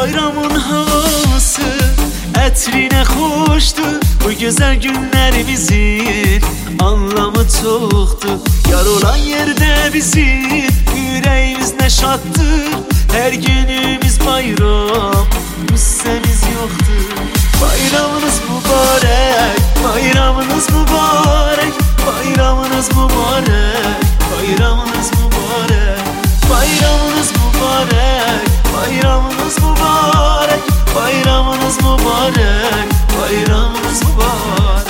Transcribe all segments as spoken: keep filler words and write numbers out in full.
Bayramın havası etrine hoştu. Bu güzel günlerimizin anlamı çoktu. Yar olan yerde bizim yüreğimiz neşattır. Her günümüz bayram, müssemiz yoktur. Bayramınız mübarek, bayramınız mübarek, bayramınız mübarek, bayramınız mübarek, bayramınız mübarek, bayramınız mübarek, bayramınız mübarek, bayramınız mübarek.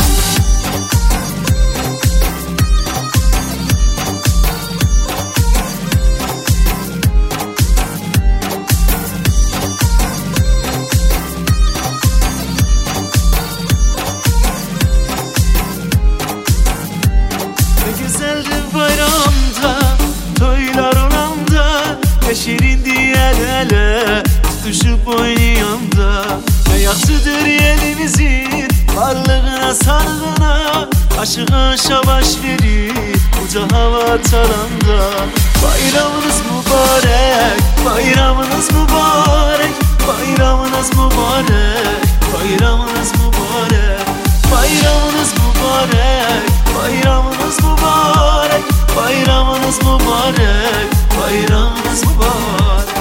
Güzeldi bayramda, toylar olanda, ne şirindi el ele, tutuşup oynayanda. Ne yaxşıdır yerimizin varlığına sarığına, aşığın şabaş verir uca hava çalanda. Bayramınız mübarek, bayramınız mübarek, bayramınız mübarek, bayramınız mübarek, bayramınız mübarek, bayramınız mübarek, bayramınız mübarek, bayramınız mübarek.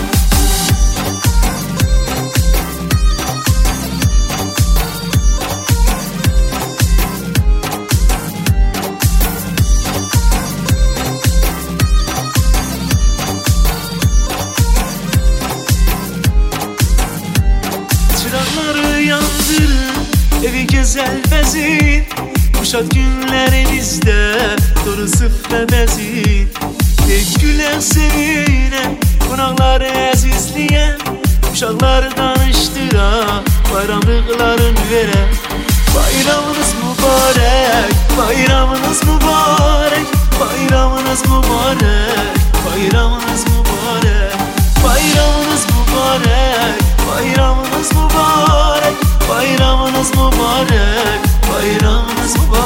Çırakları yandırın, evi güzel bezin. Uşak günlerimizde doğru sıfra bezin. Tek gülen sevine, konakları əzizleyen, uşakları danıştıran, bayramlıkların veren. Bayramınız mübarek, bayramınız mübarek, bayramınız mübarek, bayramınız mübarek, bayramınız mübarek, bayramınız mübarek, bayramınız mübarek, bayramınız mübarek.